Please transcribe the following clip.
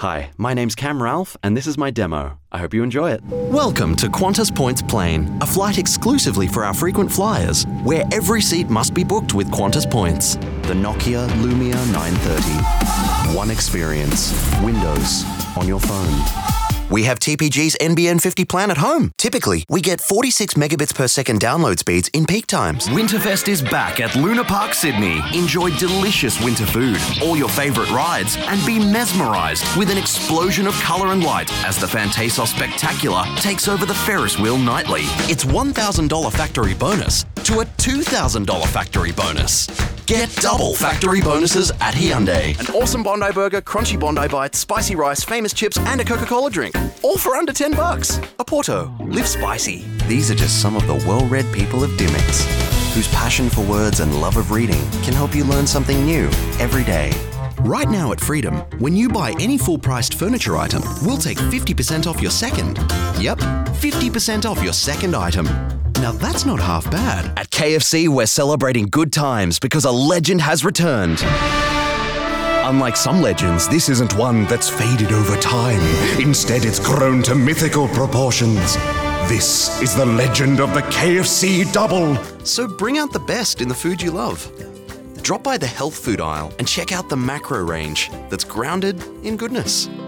Hi, my name's Cam Ralph, and this is my demo. I hope you enjoy it. Welcome to Qantas Points Plane, a flight exclusively for our frequent flyers, where every seat must be booked with Qantas Points. The Nokia Lumia 930. One experience. Windows on your phone. We have TPG's NBN50 plan at home. Typically, we get 46 megabits per second download speeds in peak times. Winterfest is back at Luna Park, Sydney. Enjoy delicious winter food, all your favourite rides, and be mesmerised with an explosion of colour and light as the Fantasos Spectacular takes over the Ferris wheel nightly. It's $1,000 factory bonus to a $2,000 factory bonus. Get double factory bonuses at Hyundai. An awesome Bondi burger, crunchy Bondi bites, spicy rice, famous chips, and a Coca-Cola drink. All for under $10. A Porto. Live spicy. These are just some of the well-read people of Dimmicks, whose passion for words and love of reading can help you learn something new every day. Right now at Freedom, when you buy any full-priced furniture item, we'll take 50% off your second. Yep, 50% off your second item. Now that's not half bad. At KFC, we're celebrating good times because a legend has returned. Unlike some legends, this isn't one that's faded over time. Instead, it's grown to mythical proportions. This is the legend of the KFC Double. So bring out the best in the food you love. Drop by the health food aisle and check out the macro range that's grounded in goodness.